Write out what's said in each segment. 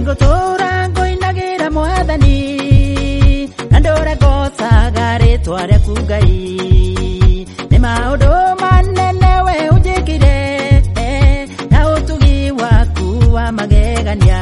Ningutura ngoinagira mwathani Nandora gothaga ritwa kugai Ni maundu manene we unjikire Na utugi waku wa magegania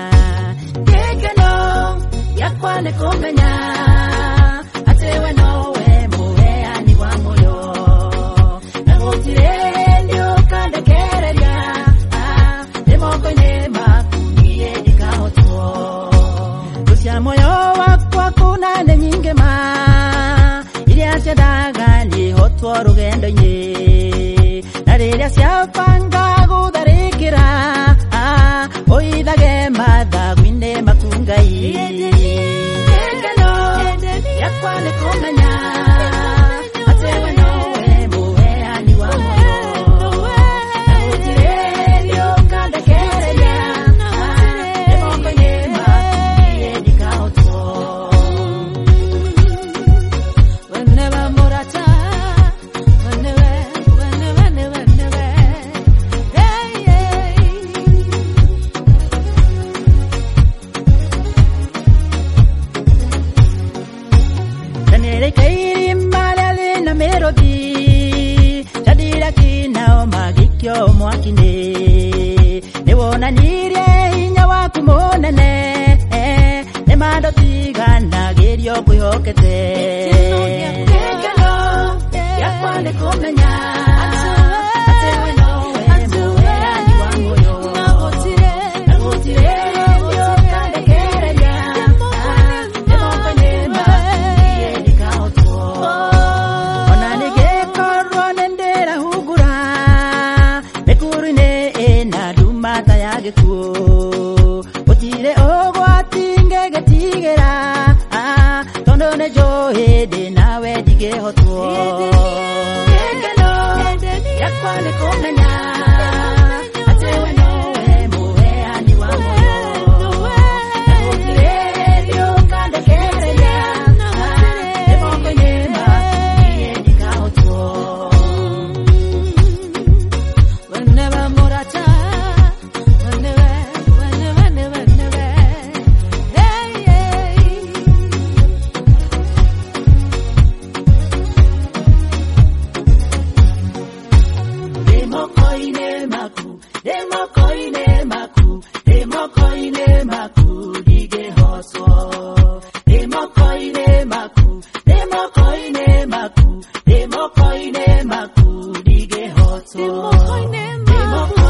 Gikeno yakwa ni kumenya Ati we nowe muheani wa moyo Na gutire ndiukandekereria Ni moko-ini maku niĩ ndikahotwo Rucia moyo wakwa kuna nĩ nyingĩ ma Iria ciendaga nĩhotwo rũgendo-inĩ Na rĩrĩa ciabanga gũtharĩkĩra Ũithage mathagu-inĩ maku Ngai Gĩkeno gĩakwa nĩ kũmenya Atĩ we nowe mũheani wa muoyo Na gũtirĩ ndiũkandekereria Nĩ moko-ini maku niĩ ndikahotwo Whenever mũrata Kairi malale na melody Chadira kinao magikyo mwakine Newona nire hinya waku monene Nemando tigana gerio kuihokete Gikeno yakwa ni kumenya Ati we nowe muheani wa moyo Na gutire ndiũkandekereria Nĩ moko-ini maku niĩ ndikahotwo Ona nĩngĩkorwo nĩndĩrahungura Mĩkuru-inĩ ĩna nduma ta ya gĩkuũ Gũtirĩ ũgwati ngĩgĩtigĩra Tondũ nĩnjũĩ ndĩ nawe ndingĩhotwo Gĩkeno gĩakwa nĩ kũmenya Atĩ we nowe mũheani wa muoyo Na gũtirĩ ndiũkandekereria Nĩ moko-ini maku niĩ ndikahotwo Whenever mũrata Moko-ini maku ndigĩhotwo Ndĩ moko-ini maku ndigĩhotwo